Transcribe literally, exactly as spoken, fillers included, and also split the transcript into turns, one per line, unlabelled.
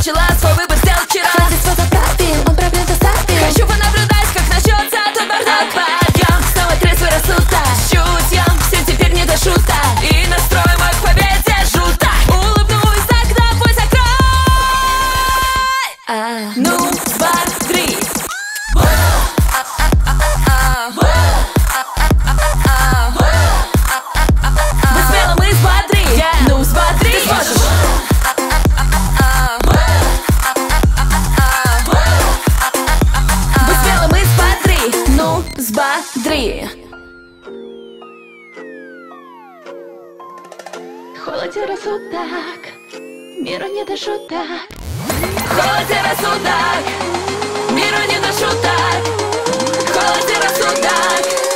начала, свой выбор сделал вчера.
Хватит фотографии, он проблем доставит.
Хочу понаблюдать, как начнется тот бардак. Подъем, снова трезвый рассудок. Чутьем, всем теперь не до шуток. И настрой мой к победе жуто. Улыбнусь, окна пусть закрой.
А,
Ну, два, три. Быть смелым и смотри. Ну, смотри, ты сможешь. Быть смелым и смотри. Ну, смотри.
холоден рассудок, миру не до шуток.
Холоден рассудок, миру не до шуток. Холоден рассудок.